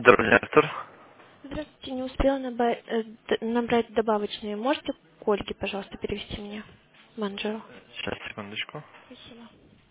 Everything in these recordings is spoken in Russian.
Добрый день, Артур. Здравствуйте, не успела набрать добавочные. Можете к Ольге, пожалуйста, перевести меня? Менеджеру. Сейчас, секундочку. Спасибо.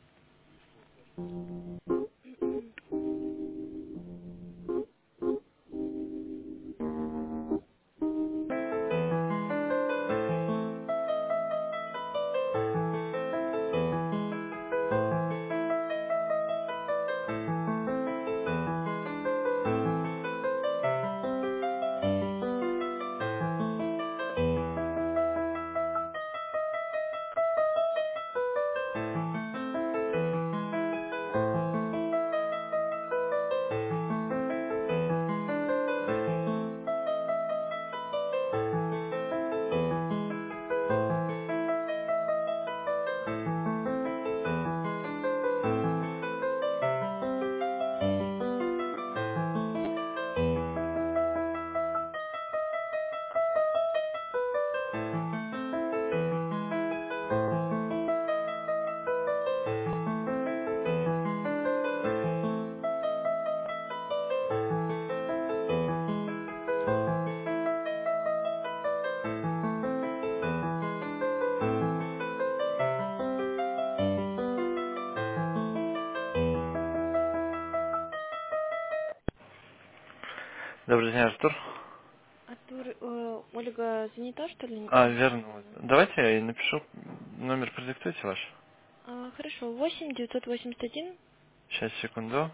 Добрый день, Артур. Артур, Ольга занята, что ли? Вернулась. Давайте я ей напишу. Номер продиктуйте ваш. Хорошо, 8 981. Сейчас, секунду.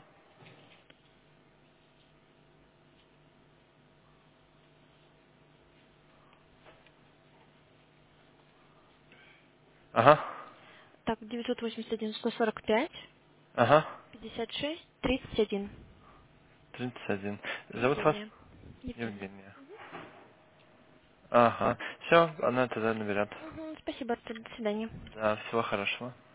Ага. Так, 981 145 Ага. 56 31. 31. Зовут вас? Евгения. Евгения. Евгения. Ага. Все, она тогда наберет. Спасибо, Артур, до свидания. Да, всего хорошего.